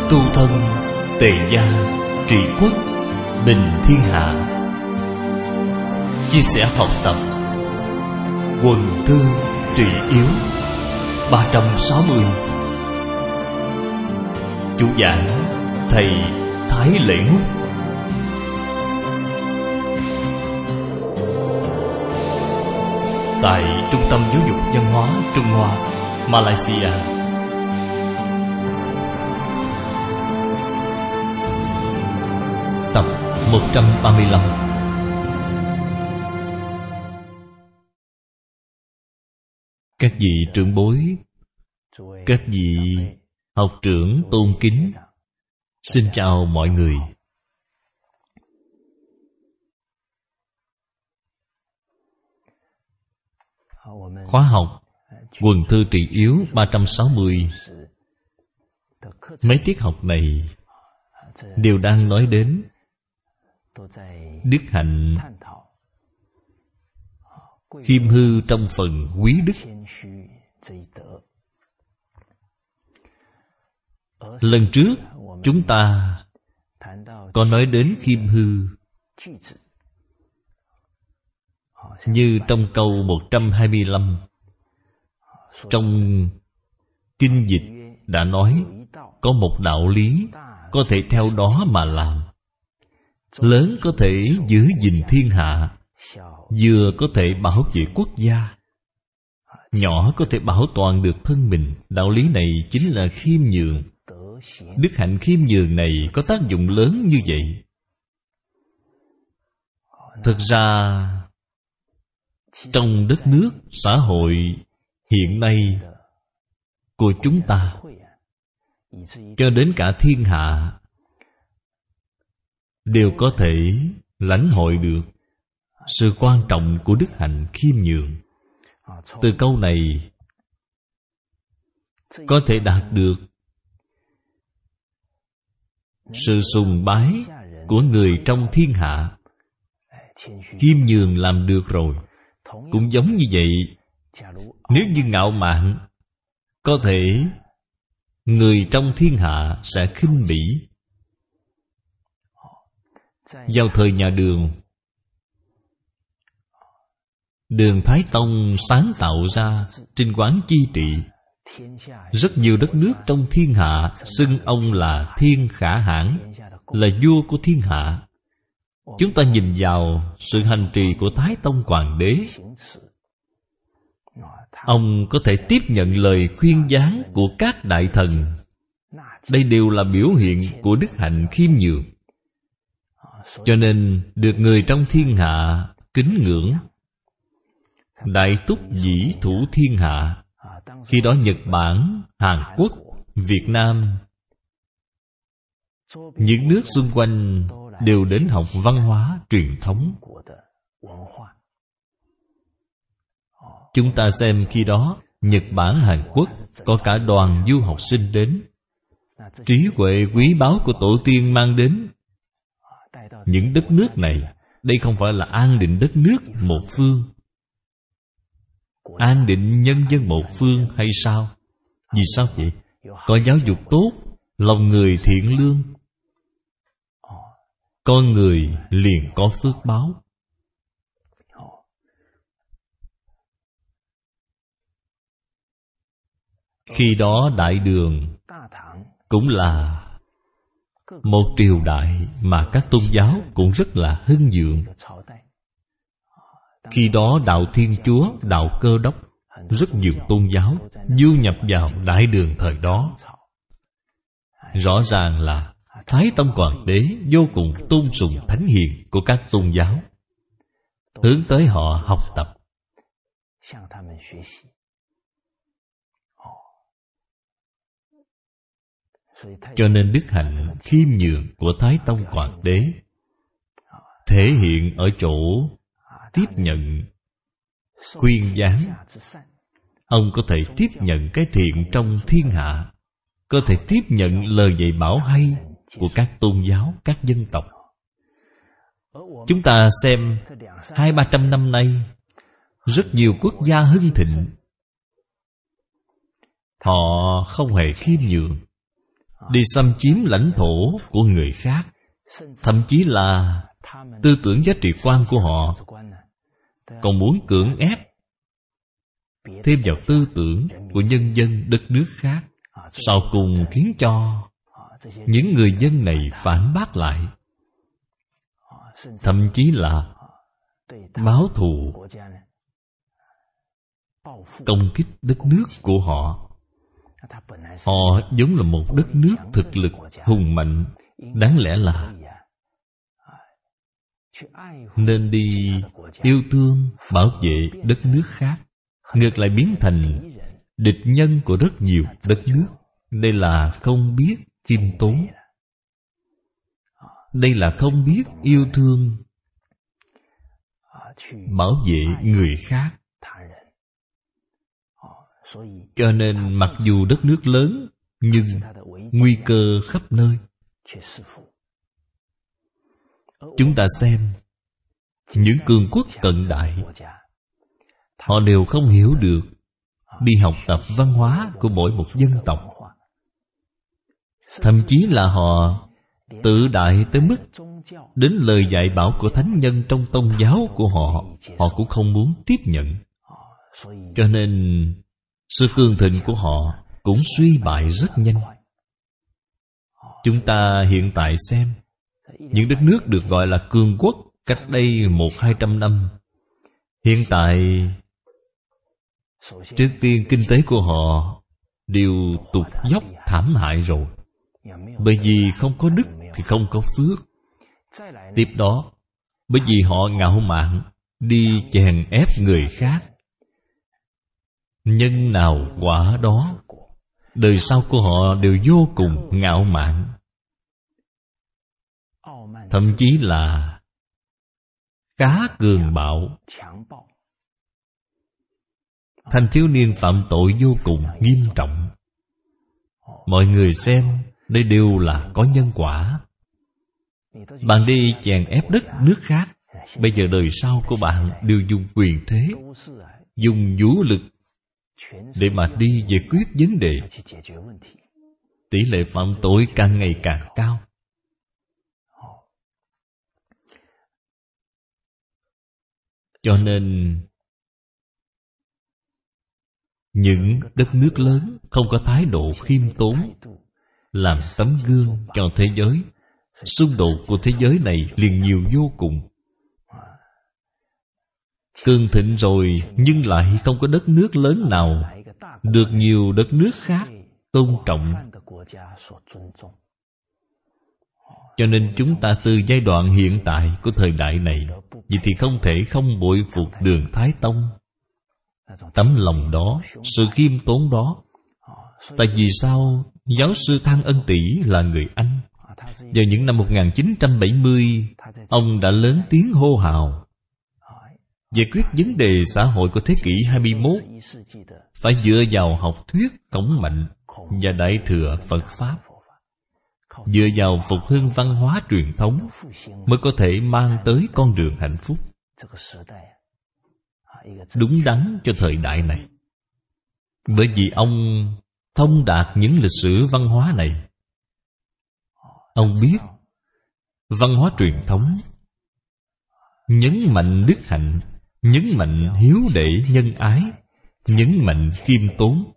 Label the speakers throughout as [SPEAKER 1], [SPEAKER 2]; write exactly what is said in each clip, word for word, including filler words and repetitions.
[SPEAKER 1] tu thân, tề gia, trị quốc, bình thiên hạ. Chia sẻ học tập Quần thư trị yếu ba trăm sáu mươi. Chủ giảng thầy Thái Lễ Húc. Tại Trung tâm Giáo dục Văn hóa Trung Hoa, Malaysia. Tập một trăm ba mươi lăm. Các vị trưởng bối, các vị học trưởng tôn kính, xin chào mọi người. Khóa học Quần thư trị yếu ba trăm sáu mươi. Mấy tiết học này đều đang nói đến đức hạnh khiêm hư trong phần quý đức. Lần trước chúng ta có nói đến khiêm hư như trong câu một trăm hai mươi lăm. Trong kinh dịch đã nói có một đạo lý có thể theo đó mà làm. Lớn có thể giữ gìn thiên hạ, vừa có thể bảo vệ quốc gia, nhỏ có thể bảo toàn được thân mình. Đạo lý này chính là khiêm nhường. Đức hạnh khiêm nhường này có tác dụng lớn như vậy. Thực ra trong đất nước, xã hội hiện nay của chúng ta, cho đến cả thiên hạ đều có thể lãnh hội được sự quan trọng của đức hạnh khiêm nhường. Từ câu này có thể đạt được sự sùng bái của người trong thiên hạ. Khiêm nhường làm được rồi. Cũng giống như vậy, nếu như ngạo mạn, có thể người trong thiên hạ sẽ khinh bỉ. Vào thời nhà Đường, Đường Thái Tông sáng tạo ra Trinh Quán Chi Trị. Rất nhiều đất nước trong thiên hạ xưng ông là Thiên Khả Hãn, là vua của thiên hạ. Chúng ta nhìn vào sự hành trì của Thái Tông Hoàng đế, ông có thể tiếp nhận lời khuyên gián của các đại thần. Đây đều là biểu hiện của đức hạnh khiêm nhường, cho nên được người trong thiên hạ kính ngưỡng. Đại túc dĩ thủ thiên hạ. Khi đó Nhật Bản, Hàn Quốc, Việt Nam, những nước xung quanh đều đến học văn hóa truyền thống. Chúng ta xem khi đó Nhật Bản, Hàn Quốc có cả đoàn du học sinh đến. Trí huệ quý báu của tổ tiên mang đến những đất nước này. Đây không phải là an định đất nước một phương, an định nhân dân một phương hay sao? Vì sao vậy? Có giáo dục tốt, lòng người thiện lương, con người liền có phước báo. Khi đó Đại Đường cũng là một triều đại mà các tôn giáo cũng rất là hưng vượng. Khi đó Đạo Thiên Chúa, Đạo Cơ Đốc, rất nhiều tôn giáo du nhập vào Đại Đường thời đó. Rõ ràng là Thái Tông Hoàng đế vô cùng tôn sùng thánh hiền của các tôn giáo, hướng tới họ học tập. Cho nên đức hạnh khiêm nhường của Thái Tông Hoàng đế thể hiện ở chỗ tiếp nhận khuyên gián. Ông có thể tiếp nhận cái thiện trong thiên hạ, có thể tiếp nhận lời dạy bảo hay của các tôn giáo, các dân tộc. Chúng ta xem hai ba trăm năm nay, rất nhiều quốc gia hưng thịnh, họ không hề khiêm nhường. đi xâm chiếm lãnh thổ của người khác. Thậm chí là tư tưởng giá trị quan của họ còn muốn cưỡng ép thêm vào tư tưởng của nhân dân đất nước khác, sau cùng khiến cho những người dân này phản bác lại, thậm chí là báo thù, công kích đất nước của họ. Họ giống là một đất nước thực lực hùng mạnh, đáng lẽ là nên đi yêu thương, bảo vệ đất nước khác, ngược lại biến thành địch nhân của rất nhiều đất nước. Đây là không biết khiêm tốn, đây là không biết yêu thương, bảo vệ người khác. Cho nên mặc dù đất nước lớn, nhưng nguy cơ khắp nơi. Chúng ta xem những cường quốc cận đại, họ đều không hiểu được đi học tập văn hóa của mỗi một dân tộc. Thậm chí là họ tự đại tới mức đến lời dạy bảo của thánh nhân trong tôn giáo của họ, họ cũng không muốn tiếp nhận. Cho nên sự cường thịnh của họ cũng suy bại rất nhanh. Chúng ta hiện tại xem những đất nước được gọi là cường quốc cách đây một hai trăm năm, hiện tại trước tiên kinh tế của họ đều tụt dốc thảm hại rồi. Bởi vì không có đức thì không có phước. Tiếp đó, bởi vì họ ngạo mạn đi chèn ép người khác, nhân nào quả đó. Đời sau của họ đều vô cùng ngạo mạn, thậm chí là khá cường bạo. Thanh thiếu niên phạm tội vô cùng nghiêm trọng. Mọi người xem, đây đều là có nhân quả. Bạn đi chèn ép đất nước khác, bây giờ đời sau của bạn đều dùng quyền thế, dùng vũ lực để mà đi giải quyết vấn đề. Tỷ lệ phạm tội càng ngày càng cao. Cho nên những đất nước lớn không có thái độ khiêm tốn, làm tấm gương cho thế giới. Xung đột của thế giới này liền nhiều vô cùng. Cường thịnh rồi, nhưng lại không có đất nước lớn nào được nhiều đất nước khác tôn trọng. Cho nên chúng ta từ giai đoạn hiện tại của thời đại này, vậy thì không thể không bội phục Đường Thái Tông. Tấm lòng đó, sự khiêm tốn đó. Tại vì sao giáo sư Thang Ân Tỷ là người Anh? Vào những năm một nghìn chín trăm bảy mươi, ông đã lớn tiếng hô hào giải quyết vấn đề xã hội của thế kỷ hai mươi mốt phải dựa vào học thuyết Khổng Mạnh và Đại Thừa Phật Pháp, dựa vào phục hưng văn hóa truyền thống mới có thể mang tới con đường hạnh phúc đúng đắn cho thời đại này. Bởi vì ông thông đạt những lịch sử văn hóa này. Ông biết văn hóa truyền thống nhấn mạnh đức hạnh, nhấn mạnh hiếu đệ nhân ái, nhấn mạnh khiêm tốn.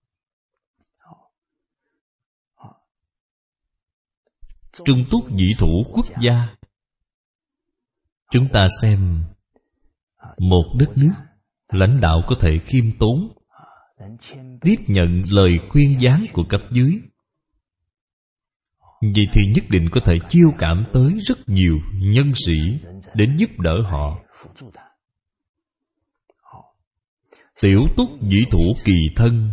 [SPEAKER 1] Trung túc dĩ thủ quốc gia. Chúng ta xem một đất nước, lãnh đạo có thể khiêm tốn, tiếp nhận lời khuyên gián của cấp dưới, vậy thì nhất định có thể chiêu cảm tới rất nhiều nhân sĩ đến giúp đỡ họ. Tiểu túc dĩ thủ kỳ thân.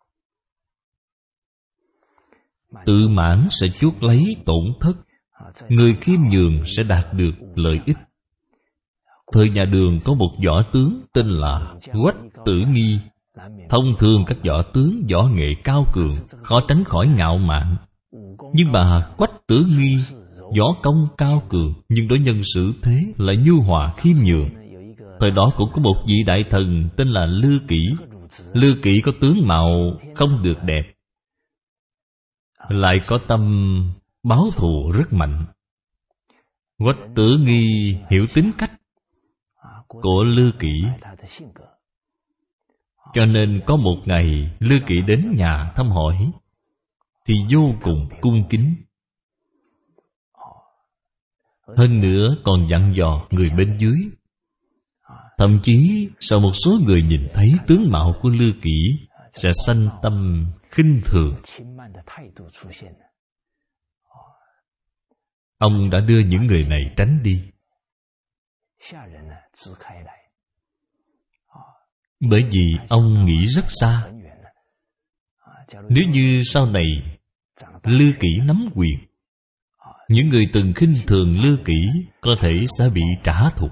[SPEAKER 1] Tự mãn sẽ chuốc lấy tổn thất, người khiêm nhường sẽ đạt được lợi ích. Thời nhà Đường có một võ tướng tên là Quách Tử Nghi. Thông thường các võ tướng võ nghệ cao cường khó tránh khỏi ngạo mạn, nhưng mà Quách Tử Nghi võ công cao cường, nhưng đối nhân xử thế lại nhu hòa khiêm nhường. Thời đó cũng có một vị đại thần tên là Lư Kỉ. Lư Kỉ có tướng mạo không được đẹp, lại có tâm báo thù rất mạnh. Quách Tử Nghi hiểu tính cách của Lư Kỉ, cho nên có một ngày Lư Kỉ đến nhà thăm hỏi thì vô cùng cung kính. Hơn nữa còn dặn dò người bên dưới. Thậm chí sau một số người nhìn thấy tướng mạo của Lư Kỉ sẽ sanh tâm khinh thường. Ông đã đưa những người này tránh đi. Bởi vì ông nghĩ rất xa. Nếu như sau này Lư Kỉ nắm quyền, những người từng khinh thường Lư Kỉ có thể sẽ bị trả thù.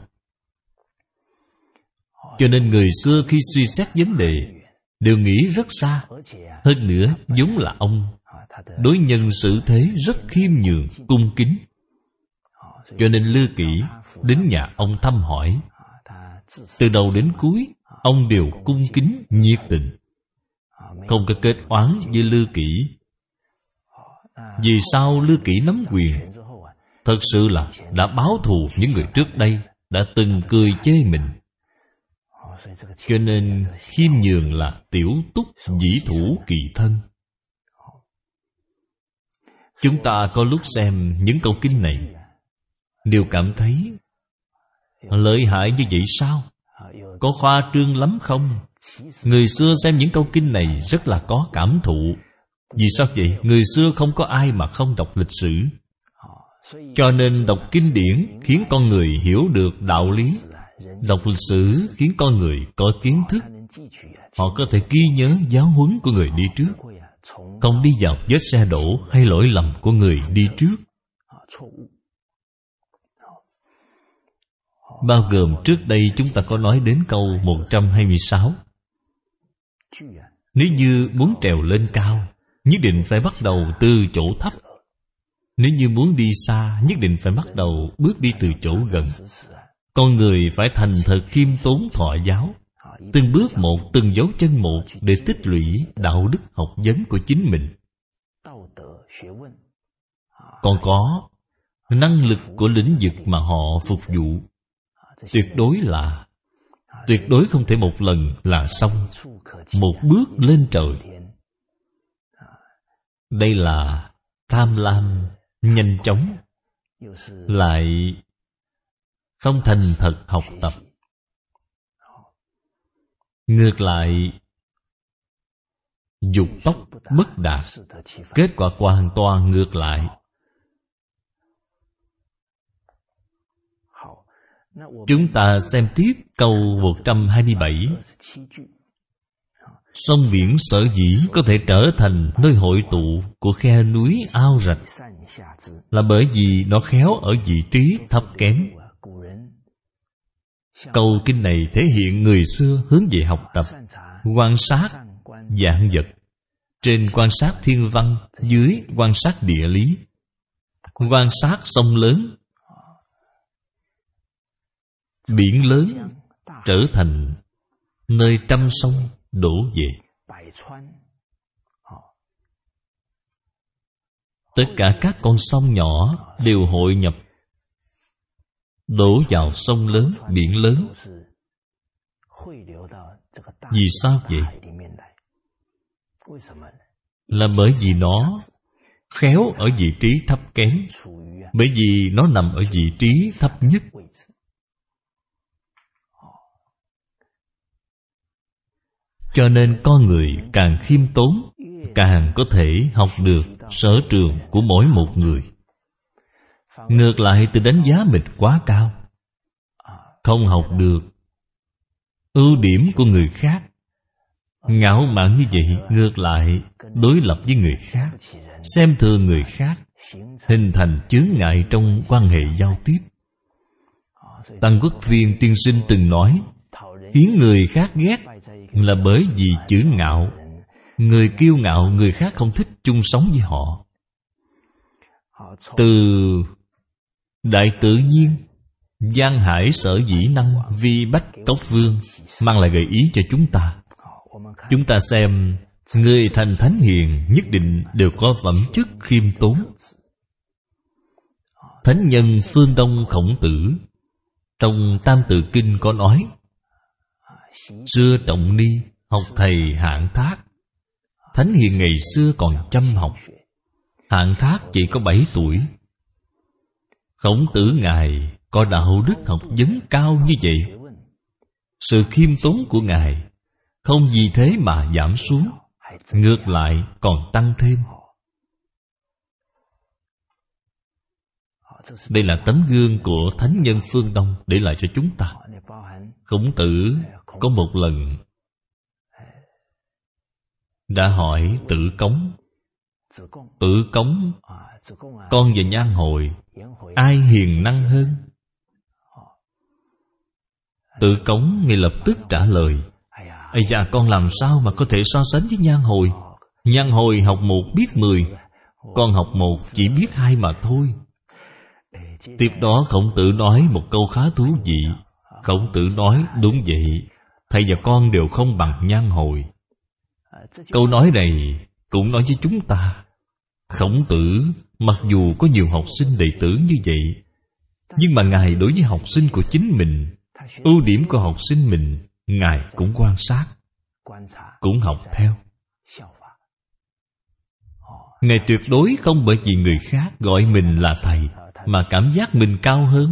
[SPEAKER 1] Cho nên người xưa khi suy xét vấn đề đều nghĩ rất xa. Hơn nữa vốn là ông đối nhân xử thế rất khiêm nhường, cung kính. Cho nên Lư Kỉ đến nhà ông thăm hỏi, từ đầu đến cuối ông đều cung kính nhiệt tình, không có kết oán với Lư Kỉ. Vì sao Lư Kỉ nắm quyền? Thật sự là đã báo thù những người trước đây đã từng cười chê mình. Cho nên khiêm nhường là tiểu túc dĩ thủ kỳ thân. Chúng ta có lúc xem những câu kinh này đều cảm thấy lợi hại như vậy sao? Có khoa trương lắm không? Người xưa xem những câu kinh này rất là có cảm thụ. Vì sao vậy? Người xưa không có ai mà không đọc lịch sử. Cho nên đọc kinh điển khiến con người hiểu được đạo lý. Đọc lịch sử khiến con người có kiến thức. Họ có thể ghi nhớ giáo huấn của người đi trước, không đi vào vết xe đổ hay lỗi lầm của người đi trước. Bao gồm trước đây chúng ta có nói đến câu một trăm hai mươi sáu. Nếu như muốn trèo lên cao, nhất định phải bắt đầu từ chỗ thấp. Nếu như muốn đi xa, nhất định phải bắt đầu bước đi từ chỗ gần. Con người phải thành thật khiêm tốn thọ giáo, từng bước một, từng dấu chân một để tích lũy đạo đức học vấn của chính mình. Còn có năng lực của lĩnh vực mà họ phục vụ. Tuyệt đối là Tuyệt đối không thể một lần là xong, một bước lên trời. Đây là tham lam nhanh chóng, lại không thành thật học tập. Ngược lại dục tốc bất đạt, kết quả hoàn toàn ngược lại. Chúng ta xem tiếp câu một trăm hai mươi bảy. Sông biển sở dĩ có thể trở thành nơi hội tụ của khe núi ao rạch là bởi vì nó khéo ở vị trí thấp kém. Câu kinh này thể hiện người xưa hướng về học tập, quan sát vạn vật. Trên quan sát thiên văn, dưới quan sát địa lý, quan sát sông lớn, biển lớn trở thành nơi trăm sông đổ về. Tất cả các con sông nhỏ đều hội nhập, đổ vào sông lớn, biển lớn. Vì sao vậy? Là bởi vì nó khéo ở vị trí thấp kém, bởi vì nó nằm ở vị trí thấp nhất. Cho nên con người càng khiêm tốn, càng có thể học được sở trường của mỗi một người. Ngược lại tự đánh giá mình quá cao, không học được ưu điểm của người khác, ngạo mạn như vậy, ngược lại đối lập với người khác, xem thường người khác, hình thành chướng ngại trong quan hệ giao tiếp. Tăng Quốc Viên tiên sinh từng nói, khiến người khác ghét là bởi vì chữ ngạo. Người kiêu ngạo, người khác không thích chung sống với họ. Từ đại tự nhiên, Giang Hải sở dĩ năng vi bách cốc vương mang lại gợi ý cho chúng ta. Chúng ta xem Người thành thánh hiền nhất định đều có phẩm chất khiêm tốn. Thánh nhân phương Đông Khổng Tử trong Tam Tự Kinh có nói: xưa Trọng Ni học thầy Hạng Thác. Thánh hiền ngày xưa còn chăm học. Hạng Thác chỉ có bảy tuổi. Khổng Tử Ngài có đạo đức học vấn cao như vậy, sự khiêm tốn của Ngài không vì thế mà giảm xuống, ngược lại còn tăng thêm. Đây là tấm gương của thánh nhân phương Đông để lại cho chúng ta. Khổng Tử có một lần đã hỏi Tử Cống: Tử Cống, con và Nhan Hồi ai hiền năng hơn? Tử Cống ngay lập tức trả lời: ây da, con làm sao mà có thể so sánh với Nhan Hồi? Nhan Hồi học một biết mười, con học một chỉ biết hai mà thôi. Tiếp đó Khổng Tử nói một câu khá thú vị. Khổng Tử nói: đúng vậy, thầy và con đều không bằng Nhan Hồi. Câu nói này cũng nói với chúng ta, Khổng Tử mặc dù có nhiều học sinh đệ tử như vậy, nhưng mà Ngài đối với học sinh của chính mình, ưu điểm của học sinh mình, Ngài cũng quan sát, cũng học theo. Ngài tuyệt đối không bởi vì người khác gọi mình là thầy mà cảm giác mình cao hơn.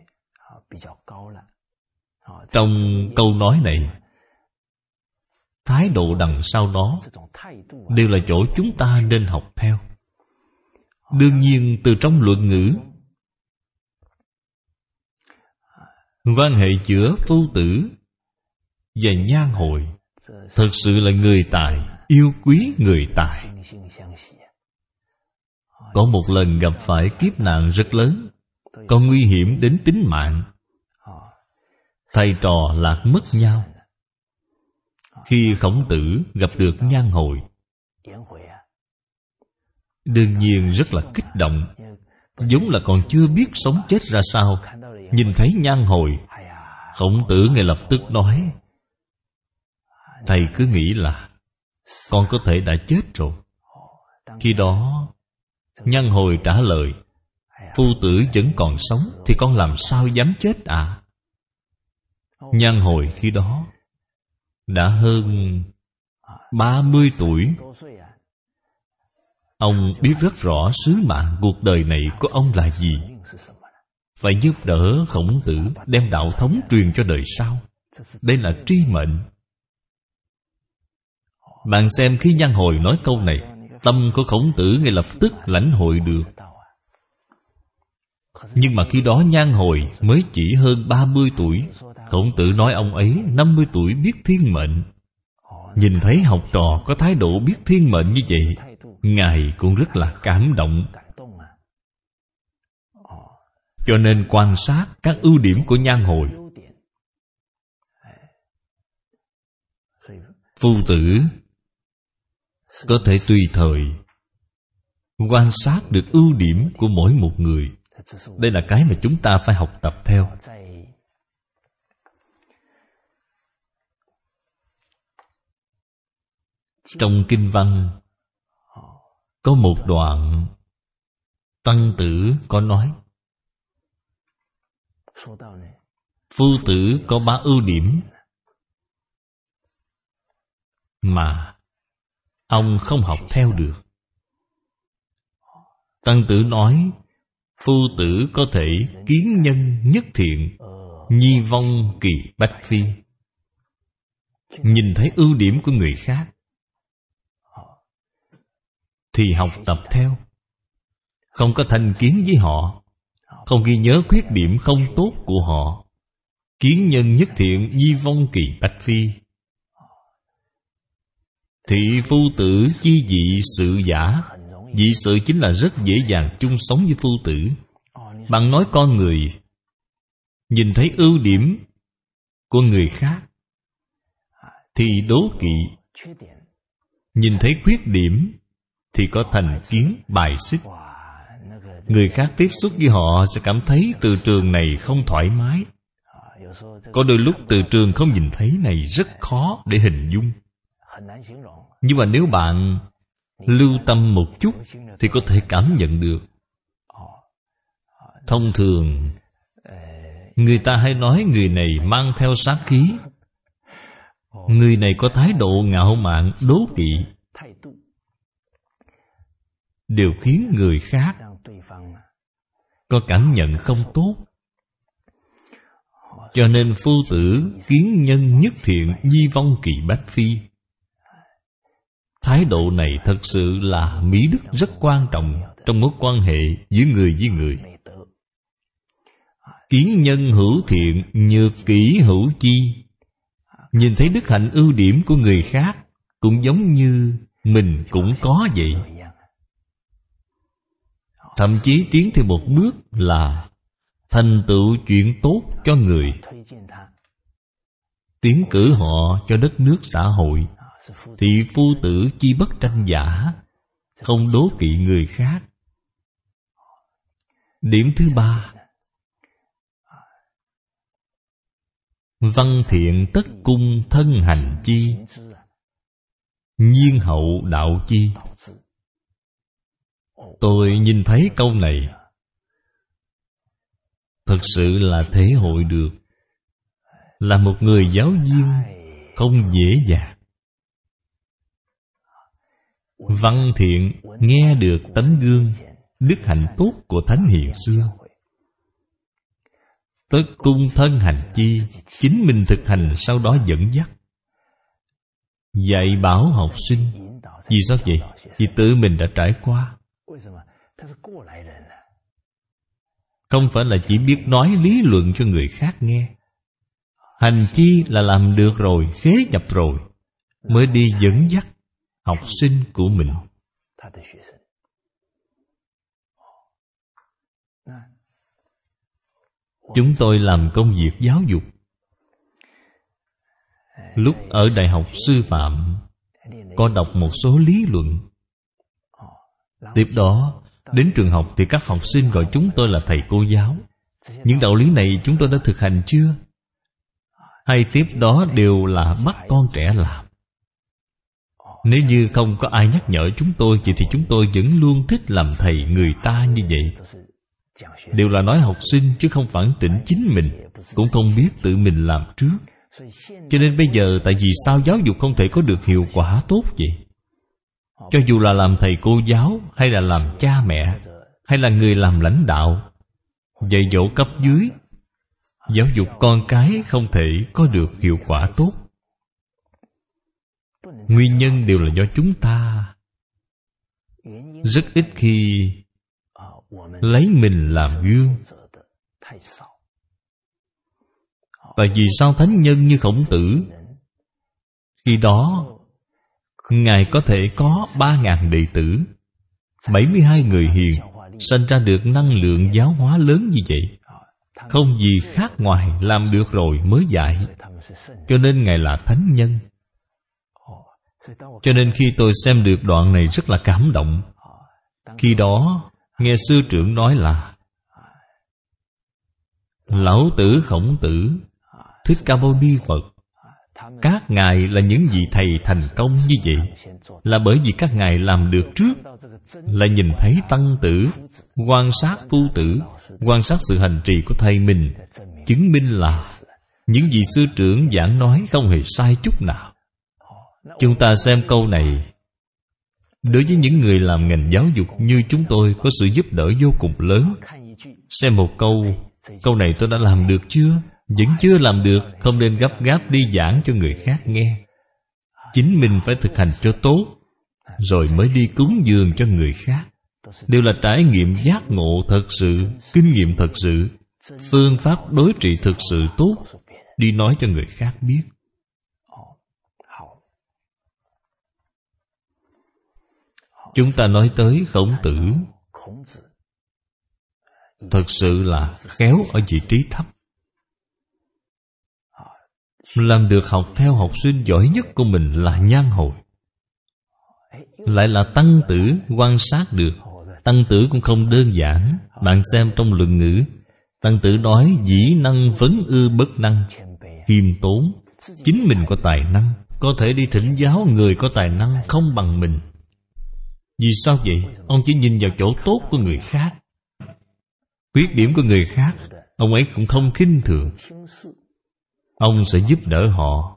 [SPEAKER 1] Trong câu nói này, thái độ đằng sau đó đều là chỗ chúng ta nên học theo. Đương nhiên từ trong luận ngữ, quan hệ giữa Phu Tử và Nhan Hồi thật sự là người tài yêu quý người tài. Có một lần gặp phải kiếp nạn rất lớn, còn nguy hiểm đến tính mạng. Thầy trò lạc mất nhau. Khi Khổng Tử gặp được Nhan Hồi, đương nhiên rất là kích động, giống là còn chưa biết sống chết ra sao. Nhìn thấy Nhan Hồi, Khổng Tử ngay lập tức nói: thầy cứ nghĩ là con có thể đã chết rồi. Khi đó Nhan Hồi trả lời: Phu Tử vẫn còn sống thì con làm sao dám chết ạ? À? Nhan Hồi khi đó đã hơn ba mươi tuổi. Ông biết rất rõ sứ mạng cuộc đời này của ông là gì. Phải giúp đỡ Khổng Tử đem đạo thống truyền cho đời sau. Đây là tri mệnh. Bạn xem khi Nhan Hồi nói câu này, tâm của Khổng Tử ngay lập tức lãnh hội được. Nhưng mà khi đó Nhan Hồi mới chỉ hơn ba mươi tuổi. Khổng Tử nói ông ấy năm mươi tuổi biết thiên mệnh. Nhìn thấy học trò có thái độ biết thiên mệnh như vậy, Ngài cũng rất là cảm động. Cho nên quan sát các ưu điểm của Nhan Hồi. Phu Tử có thể tùy thời quan sát được ưu điểm của mỗi một người. Đây là cái mà chúng ta phải học tập theo. Trong kinh văn có một đoạn Tăng Tử có nói: Phu Tử có ba ưu điểm mà ông không học theo được. Tăng Tử nói: Phu Tử có thể kiến nhân nhất thiện, nhi vong kỳ bách phi. Nhìn thấy ưu điểm của người khác thì học tập theo, không có thành kiến với họ, không ghi nhớ khuyết điểm không tốt của họ. Kiến nhân nhất thiện, nhi vong kỳ bách phi. Thì Phu Tử chi dị sự giả. Dị sự chính là rất dễ dàng chung sống với Phu Tử. Bạn nói con người nhìn thấy ưu điểm của người khác thì đố kỵ, nhìn thấy khuyết điểm thì có thành kiến bài xích. Người khác tiếp xúc với họ sẽ cảm thấy từ trường này không thoải mái. Có đôi lúc từ trường không nhìn thấy này rất khó để hình dung. Nhưng mà nếu bạn lưu tâm một chút thì có thể cảm nhận được. Thông thường người ta hay nói người này mang theo sát khí, người này có thái độ ngạo mạn, đố kỵ, đều khiến người khác có cảm nhận không tốt. Cho nên phu tử kiến nhân nhất thiện, nhi vong kỳ bách phi. Thái độ này thật sự là mỹ đức rất quan trọng trong mối quan hệ giữa người với người. Kiến nhân hữu thiện, nhược kỷ hữu chi. Nhìn thấy đức hạnh ưu điểm của người khác cũng giống như mình cũng có vậy. Thậm chí tiến thêm một bước là thành tựu chuyện tốt cho người, tiến cử họ cho đất nước xã hội. Thì phu tử chi bất tranh giả, không đố kỵ người khác. Điểm thứ ba, văn thiện tất cung thân hành chi, nhiên hậu đạo chi. Tôi nhìn thấy câu này, thật sự là thể hội được là một người giáo viên không dễ dàng. Văn thiện nghe được tấm gương đức hạnh tốt của thánh hiền xưa. Tất cung thân hành chi, chính mình thực hành sau đó dẫn dắt, dạy bảo học sinh. Vì sao vậy? Vì tự mình đã trải qua. Không phải là chỉ biết nói lý luận cho người khác nghe. Hành chi là làm được rồi, khế nhập rồi, mới đi dẫn dắt học sinh của mình. Chúng tôi làm công việc giáo dục. Lúc ở đại học sư phạm, có đọc một số lý luận. Tiếp đó, đến trường học thì các học sinh gọi chúng tôi là thầy cô giáo. Những đạo lý này chúng tôi đã thực hành chưa? Hay tiếp đó đều là bắt con trẻ làm? Nếu như không có ai nhắc nhở chúng tôi, vậy thì chúng tôi vẫn luôn thích làm thầy người ta như vậy. Đều là nói học sinh chứ không phản tỉnh chính mình, cũng không biết tự mình làm trước. Cho nên bây giờ tại vì sao giáo dục không thể có được hiệu quả tốt vậy? Cho dù là làm thầy cô giáo, hay là làm cha mẹ, hay là người làm lãnh đạo, dạy dỗ cấp dưới, giáo dục con cái không thể có được hiệu quả tốt. Nguyên nhân đều là do chúng ta rất ít khi lấy mình làm gương. Tại vì sao thánh nhân như Khổng Tử, khi đó Ngài có thể có ba ngàn đệ tử, bảy mươi hai người hiền, sanh ra được năng lượng giáo hóa lớn như vậy. Không gì khác ngoài làm được rồi mới dạy. Cho nên Ngài là thánh nhân. Cho nên khi tôi xem được đoạn này rất là cảm động. Khi đó nghe sư trưởng nói là Lão Tử Khổng Tử, Thích Ca Mâu Ni Phật, các ngài là những vị thầy thành công như vậy là bởi vì các ngài làm được trước, là nhìn thấy tăng tử, quan sát phu tử, quan sát sự hành trì của thầy mình, chứng minh là những vị sư trưởng giảng nói không hề sai chút nào. Chúng ta xem câu này, đối với những người làm ngành giáo dục như chúng tôi có sự giúp đỡ vô cùng lớn. Xem một câu, câu này tôi đã làm được chưa? Vẫn chưa làm được, không nên gấp gáp đi giảng cho người khác nghe. Chính mình phải thực hành cho tốt, rồi mới đi cúng dường cho người khác. Đều là trải nghiệm giác ngộ thật sự, kinh nghiệm thật sự, phương pháp đối trị thực sự tốt, đi nói cho người khác biết. Chúng ta nói tới Khổng Tử, thật sự là khéo ở vị trí thấp, làm được học theo học sinh giỏi nhất của mình là Nhan Hồi. Lại là tăng tử quan sát được. Tăng tử cũng không đơn giản. Bạn xem trong Luận Ngữ, tăng tử nói dĩ năng vấn ư bất năng, khiêm tốn, chính mình có tài năng, có thể đi thỉnh giáo người có tài năng không bằng mình. Vì sao vậy? Ông chỉ nhìn vào chỗ tốt của người khác. Khuyết điểm của người khác ông ấy cũng không khinh thường. Ông sẽ giúp đỡ họ.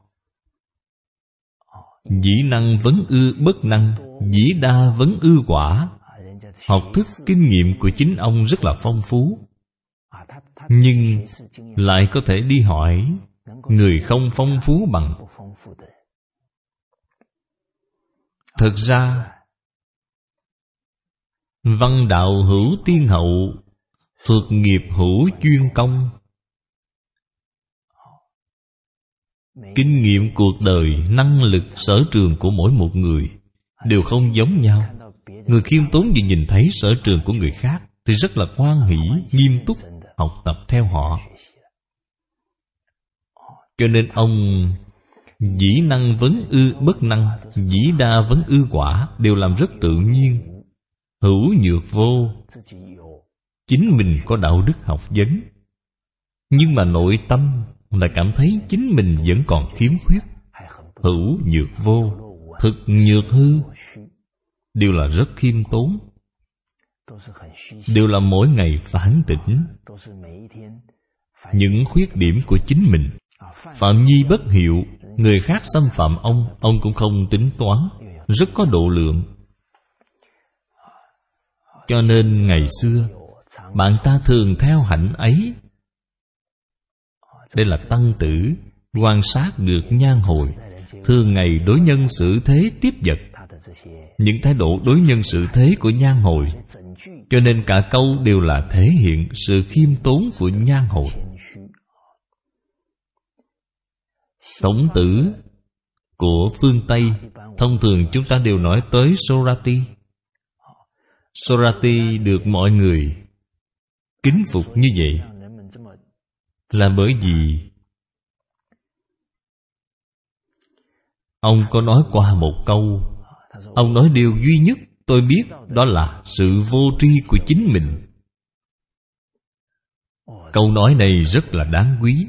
[SPEAKER 1] Dĩ năng vấn ư bất năng, dĩ đa vấn ư quả. Học thức kinh nghiệm của chính ông rất là phong phú, nhưng lại có thể đi hỏi người không phong phú bằng. Thực ra văn đạo hữu tiên hậu, thuật nghiệp hữu chuyên công. Kinh nghiệm cuộc đời, năng lực, sở trường của mỗi một người đều không giống nhau. Người khiêm tốn vì nhìn thấy sở trường của người khác thì rất là hoan hỷ, nghiêm túc học tập theo họ. Cho nên ông dĩ năng vấn ư bất năng, dĩ đa vấn ư quả đều làm rất tự nhiên. Hữu nhược vô, chính mình có đạo đức học vấn, nhưng mà nội tâm là cảm thấy chính mình vẫn còn khiếm khuyết. Hữu nhược vô, thực nhược hư, đều là rất khiêm tốn, đều là mỗi ngày phản tỉnh những khuyết điểm của chính mình. Phạm nhi bất hiệu, người khác xâm phạm ông, ông cũng không tính toán, rất có độ lượng. Cho nên ngày xưa bạn ta thường theo hạnh ấy. Đây là tăng tử quan sát được nhan hồi, thường ngày đối nhân xử thế tiếp vật, những thái độ đối nhân xử thế của nhan hồi. Cho nên cả câu đều là thể hiện sự khiêm tốn của nhan hồi. Tổng tử của phương Tây, thông thường chúng ta đều nói tới Sorati. Sorati được mọi người kính phục như vậy là bởi vì ông có nói qua một câu. Ông nói điều duy nhất tôi biết đó là sự vô tri của chính mình. Câu nói này rất là đáng quý.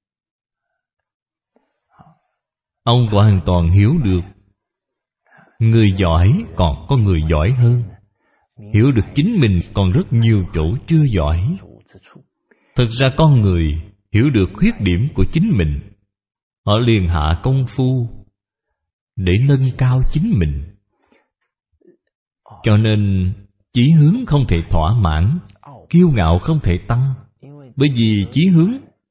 [SPEAKER 1] Ông hoàn toàn hiểu được người giỏi còn có người giỏi hơn, hiểu được chính mình còn rất nhiều chỗ chưa giỏi. Thực ra con người hiểu được khuyết điểm của chính mình, họ liền hạ công phu để nâng cao chính mình. Cho nên chí hướng không thể thỏa mãn, kiêu ngạo không thể tăng. Bởi vì chí hướng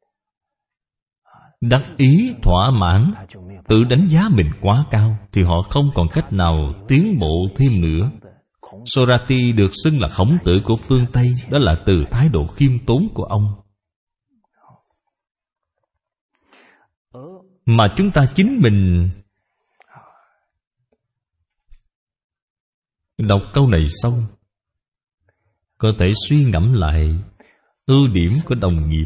[SPEAKER 1] đắc ý thỏa mãn, tự đánh giá mình quá cao, thì họ không còn cách nào tiến bộ thêm nữa. Sorati được xưng là khổng tử của phương Tây, đó là từ thái độ khiêm tốn của ông. Mà chúng ta chính mình đọc câu này xong, có thể suy ngẫm lại ưu điểm của đồng nghiệp,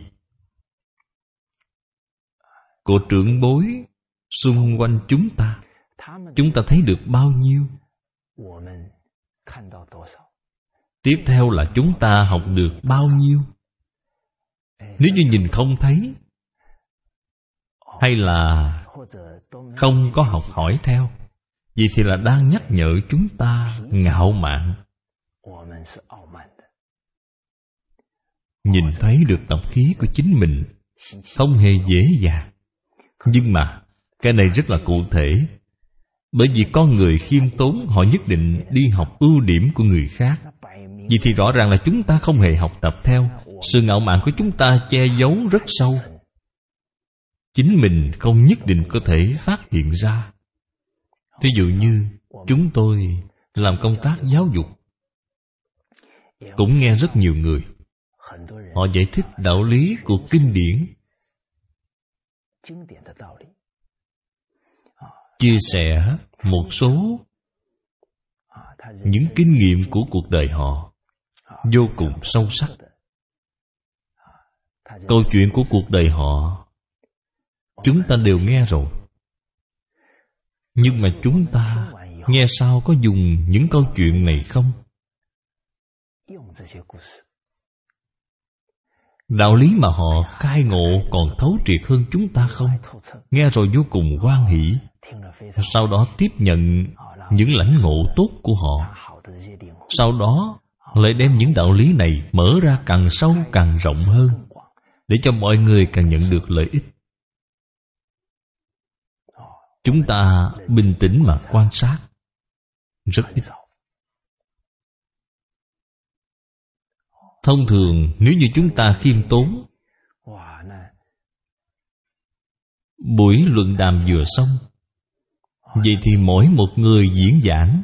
[SPEAKER 1] của trưởng bối xung quanh chúng ta. Chúng ta thấy được bao nhiêu? Tiếp theo là chúng ta học được bao nhiêu? Nếu như nhìn không thấy, hay là không có học hỏi theo, vậy thì là đang nhắc nhở chúng ta ngạo mạn. Nhìn thấy được tập khí của chính mình không hề dễ dàng. Nhưng mà cái này rất là cụ thể. Bởi vì con người khiêm tốn, họ nhất định đi học ưu điểm của người khác. Vậy thì rõ ràng là chúng ta không hề học tập theo. Sự ngạo mạn của chúng ta che giấu rất sâu, chính mình không nhất định có thể phát hiện ra. Thí dụ như chúng tôi làm công tác giáo dục, cũng nghe rất nhiều người họ giải thích đạo lý của kinh điển, chia sẻ một số những kinh nghiệm của cuộc đời họ vô cùng sâu sắc. Câu chuyện của cuộc đời họ chúng ta đều nghe rồi, nhưng mà chúng ta nghe sao có dùng những câu chuyện này không? Đạo lý mà họ khai ngộ còn thấu triệt hơn chúng ta không? Nghe rồi vô cùng hoan hỷ, sau đó tiếp nhận những lãnh ngộ tốt của họ. Sau đó lại đem những đạo lý này mở ra càng sâu càng rộng hơn, để cho mọi người càng nhận được lợi ích. Chúng ta bình tĩnh mà quan sát, rất ít. Thông thường nếu như chúng ta khiêm tốn, buổi luận đàm vừa xong, vậy thì mỗi một người diễn giảng,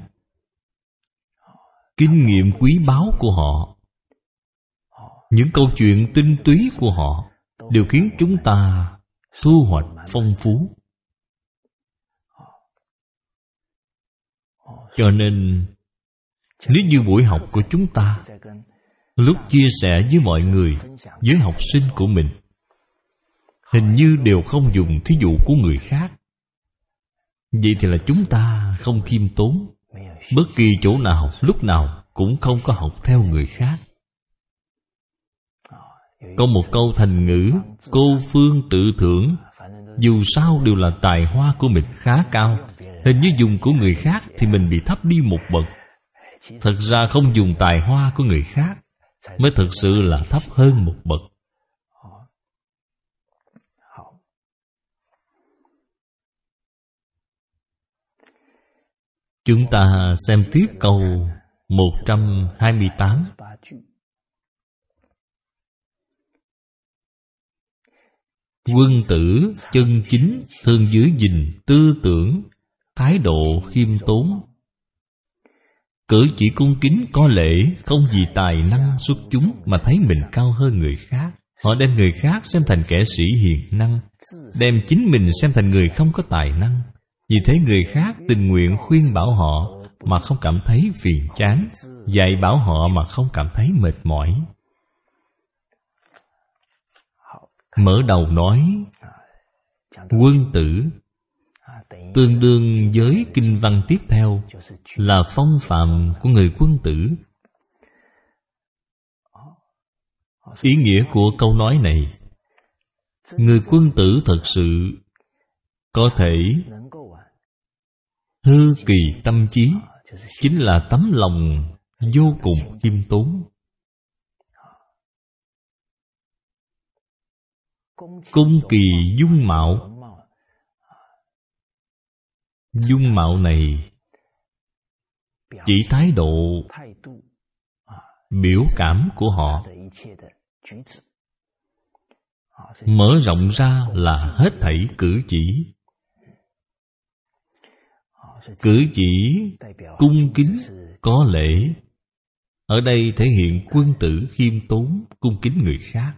[SPEAKER 1] kinh nghiệm quý báu của họ, những câu chuyện tinh túy của họ đều khiến chúng ta thu hoạch phong phú. Cho nên nếu như buổi học của chúng ta, lúc chia sẻ với mọi người, với học sinh của mình, hình như đều không dùng thí dụ của người khác, vậy thì là chúng ta không khiêm tốn. Bất kỳ chỗ nào, lúc nào cũng không có học theo người khác. Có một câu thành ngữ, cô phương tự thưởng. Dù sao đều là tài hoa của mình khá cao, hình như dùng của người khác thì mình bị thấp đi một bậc. Thật ra không dùng tài hoa của người khác mới thực sự là thấp hơn một bậc. Chúng ta xem tiếp câu một trăm hai mươi tám. Quân tử chân chính thường giữ gìn tư tưởng, thái độ khiêm tốn, cử chỉ cung kính có lễ, không vì tài năng xuất chúng mà thấy mình cao hơn người khác. Họ đem người khác xem thành kẻ sĩ hiền năng, đem chính mình xem thành người không có tài năng. Vì thế người khác tình nguyện khuyên bảo họ mà không cảm thấy phiền chán, dạy bảo họ mà không cảm thấy mệt mỏi. Mở đầu nói quân tử, tương đương với kinh văn tiếp theo là phong phạm của người quân tử. Ý nghĩa của câu nói này, người quân tử thật sự có thể hư kỳ tâm trí, chính là tấm lòng vô cùng khiêm tốn. Cung kỳ dung mạo. Dung mạo này chỉ thái độ, biểu cảm của họ. Mở rộng ra là hết thảy cử chỉ. Cử chỉ cung kính, có lễ. Ở đây thể hiện quân tử khiêm tốn, cung kính người khác.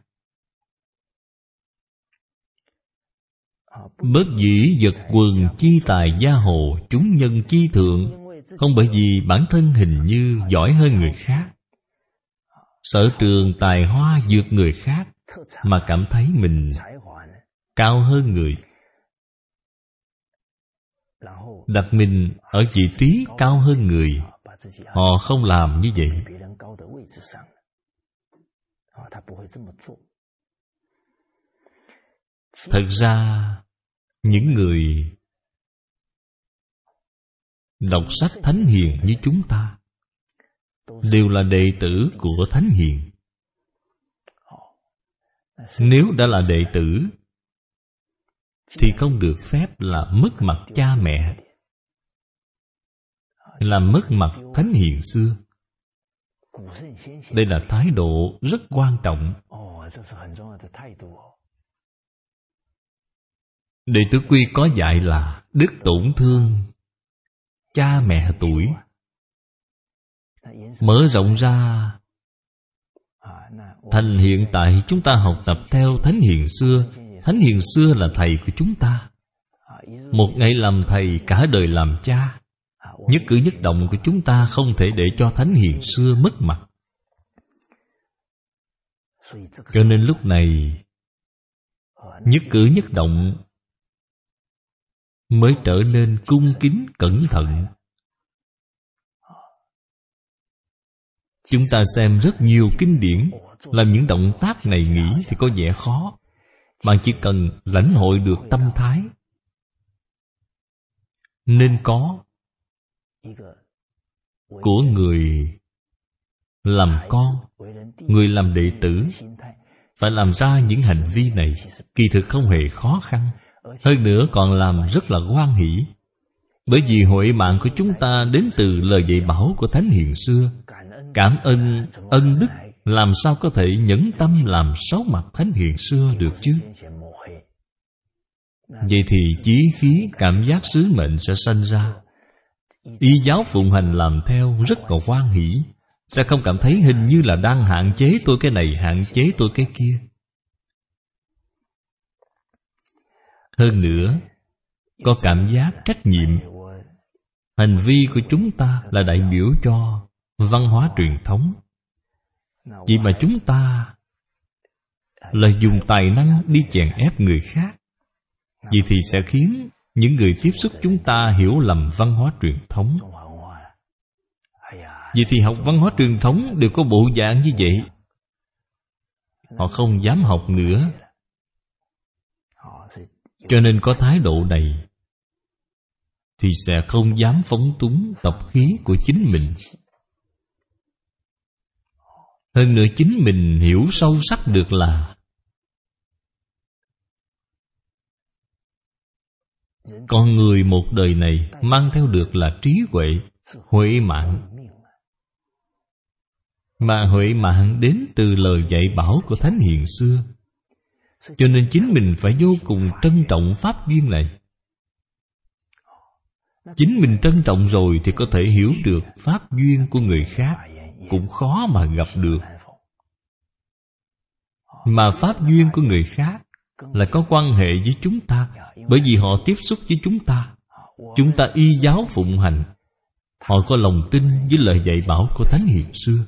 [SPEAKER 1] Bất dĩ vật quần chi tài gia hồ, chúng nhân chi thượng. Không bởi vì bản thân hình như giỏi hơn người khác, sở trường tài hoa vượt người khác, mà cảm thấy mình cao hơn người, đặt mình ở vị trí cao hơn người. Họ không làm như vậy. Thật ra những người đọc sách Thánh Hiền như chúng ta đều là đệ tử của Thánh Hiền. Nếu đã là đệ tử thì không được phép là mất mặt cha mẹ, làm mất mặt Thánh Hiền xưa. Đây là thái độ rất quan trọng. Đệ tử Quy có dạy là đức tổn thương cha mẹ tuổi. Mở rộng ra thành hiện tại chúng ta học tập theo Thánh Hiền xưa. Thánh Hiền xưa là thầy của chúng ta. Một ngày làm thầy, cả đời làm cha. Nhất cử nhất động của chúng ta không thể để cho Thánh Hiền xưa mất mặt. Cho nên lúc này nhất cử nhất động mới trở nên cung kính cẩn thận. Chúng ta xem rất nhiều kinh điển Làm những động tác này nghĩ thì có vẻ khó. Bạn chỉ cần lãnh hội được tâm thái nên có của người làm con, người làm đệ tử, phải làm ra những hành vi này kỳ thực không hề khó khăn. Hơn nữa còn làm rất là hoan hỷ. Bởi vì huệ mạng của chúng ta đến từ lời dạy bảo của Thánh Hiền xưa. Cảm ơn ân đức, làm sao có thể nhẫn tâm làm xấu mặt Thánh Hiền xưa được chứ? Vậy thì chí khí, cảm giác sứ mệnh sẽ sanh ra. Y giáo phụng hành làm theo rất là hoan hỷ, sẽ không cảm thấy hình như là đang hạn chế tôi cái này, hạn chế tôi cái kia. Hơn nữa, có cảm giác trách nhiệm. Hành vi của chúng ta là đại biểu cho văn hóa truyền thống. Vì mà chúng ta là dùng tài năng đi chèn ép người khác, vậy thì sẽ khiến những người tiếp xúc chúng ta hiểu lầm văn hóa truyền thống. Vậy thì học văn hóa truyền thống đều có bộ dạng như vậy, họ không dám học nữa. Cho nên có thái độ này thì sẽ không dám phóng túng tập khí của chính mình. Hơn nữa chính mình hiểu sâu sắc được là con người một đời này mang theo được là trí huệ, huệ mạng. Mà huệ mạng đến từ lời dạy bảo của Thánh Hiền xưa. Cho nên chính mình phải vô cùng trân trọng pháp duyên này. Chính mình trân trọng rồi thì có thể hiểu được pháp duyên của người khác, cũng khó mà gặp được. Mà pháp duyên của người khác là có quan hệ với chúng ta, bởi vì họ tiếp xúc với chúng ta. Chúng ta y giáo phụng hành, họ có lòng tin với lời dạy bảo của Thánh Hiền xưa.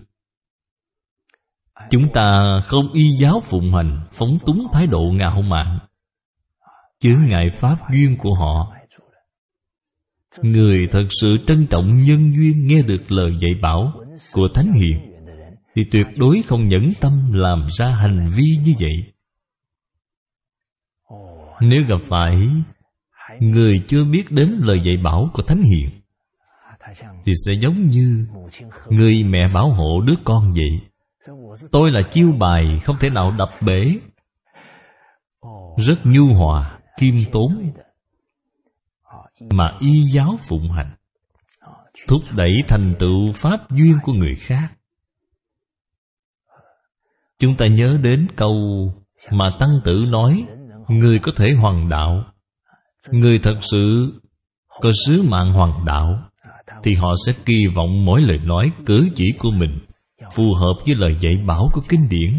[SPEAKER 1] Chúng ta không y giáo phụng hành, phóng túng thái độ ngạo mạn, chướng ngại pháp duyên của họ. Người thật sự trân trọng nhân duyên nghe được lời dạy bảo của Thánh Hiền thì tuyệt đối không nhẫn tâm làm ra hành vi như vậy. Nếu gặp phải người chưa biết đến lời dạy bảo của Thánh Hiền thì sẽ giống như người mẹ bảo hộ đứa con vậy. Tôi là chiêu bài không thể nào đập bể, rất nhu hòa, khiêm tốn, mà y giáo phụng hành, thúc đẩy thành tựu pháp duyên của người khác. Chúng ta nhớ đến câu mà Tăng Tử nói, người có thể hoàng đạo, người thật sự có sứ mạng hoàng đạo, thì họ sẽ kỳ vọng mỗi lời nói cử chỉ của mình phù hợp với lời dạy bảo của kinh điển.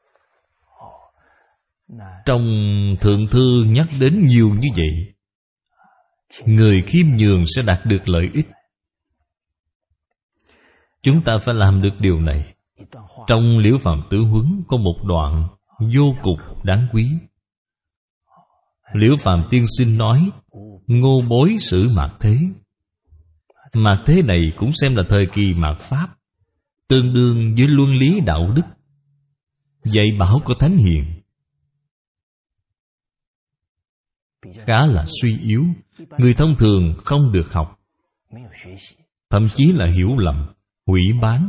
[SPEAKER 1] Trong Thượng Thư nhắc đến nhiều như vậy. Người khiêm nhường sẽ đạt được lợi ích. Chúng ta phải làm được điều này. Trong Liễu Phạm Tử Huấn có một đoạn vô cùng đáng quý. Liễu Phạm tiên sinh nói, ngô bối xử mạt thế. Mạt thế này cũng xem là thời kỳ mạt Pháp, tương đương với luân lý đạo đức, dạy bảo của Thánh Hiền khá là suy yếu. Người thông thường không được học, thậm chí là hiểu lầm, hủy bán.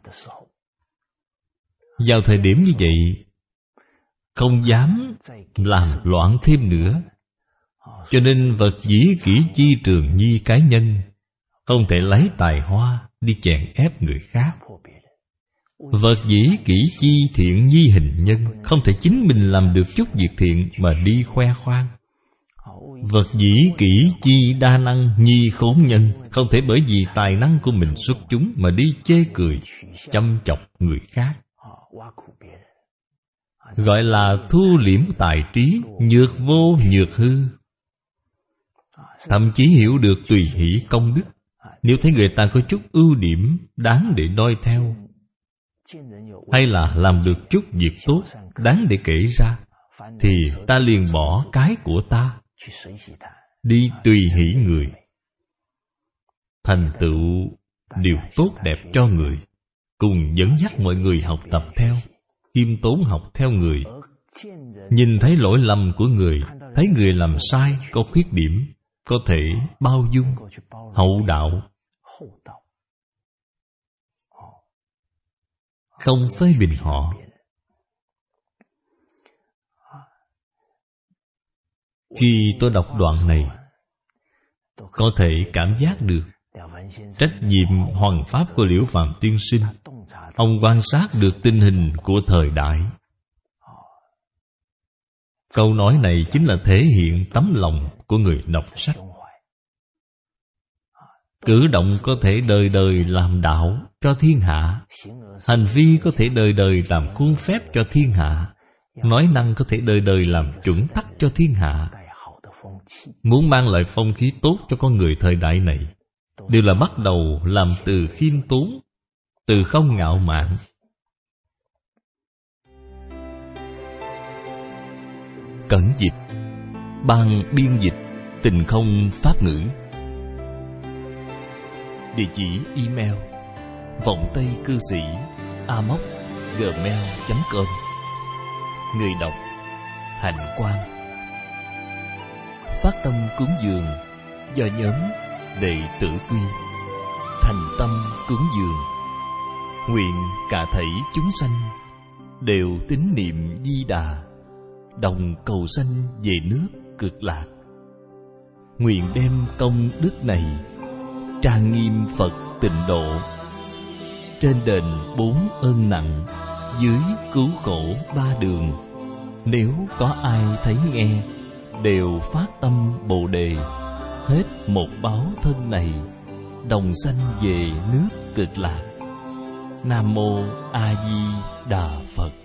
[SPEAKER 1] Vào thời điểm như vậy, không dám làm loạn thêm nữa. Cho nên vật dĩ kỷ chi trường nhi cá nhân, không thể lấy tài hoa đi chèn ép người khác. Vật dĩ kỷ chi thiện nhi hình nhân, không thể chính mình làm được chút việc thiện mà đi khoe khoang. Vật dĩ kỷ chi đa năng nhi khốn nhân, không thể bởi vì tài năng của mình xuất chúng mà đi chê cười, châm chọc người khác. Gọi là thu liễm tài trí, nhược vô nhược hư. Thậm chí hiểu được tùy hỷ công đức. Nếu thấy người ta có chút ưu điểm đáng để noi theo, hay là làm được chút việc tốt đáng để kể ra, thì ta liền bỏ cái của ta, đi tùy hỷ người, thành tựu điều tốt đẹp cho người, cùng dẫn dắt mọi người học tập theo. khiêm tốn học theo người. Nhìn thấy lỗi lầm của người, thấy người làm sai, có khuyết điểm, có thể bao dung, hậu đạo, không phê bình họ. Khi tôi đọc đoạn này, có thể cảm giác được trách nhiệm hoằng pháp của Liễu Phạm Tiên Sinh. Ông quan sát được tình hình của thời đại. Câu nói này chính là thể hiện tấm lòng của người đọc sách. Cử động có thể đời đời làm đạo cho thiên hạ, hành vi có thể đời đời làm khuôn phép cho thiên hạ, nói năng có thể đời đời làm chuẩn tắc cho thiên hạ. Muốn mang lại phong khí tốt cho con người thời đại này, đều là bắt đầu làm từ khiêm tốn, từ không ngạo mạn. Cẩn dịch, ban biên dịch Tình Không Pháp Ngữ. Địa chỉ email vọng tây cư sĩ a m o c gmail chấm com. Người đọc Hạnh Quang. Phát tâm cúng dường do nhóm Đệ Tử Quy. Thành tâm cúng dường, nguyện cả thảy chúng sanh đều tín niệm Di Đà, đồng cầu sanh về nước Cực Lạc. Nguyện đem công đức này trang nghiêm Phật Tịnh Độ, trên đền bốn ơn nặng, dưới cứu khổ ba đường. Nếu có ai thấy nghe, đều phát tâm Bồ Đề, hết một báo thân này, đồng sanh về nước Cực Lạc. Nam Mô A Di Đà Phật.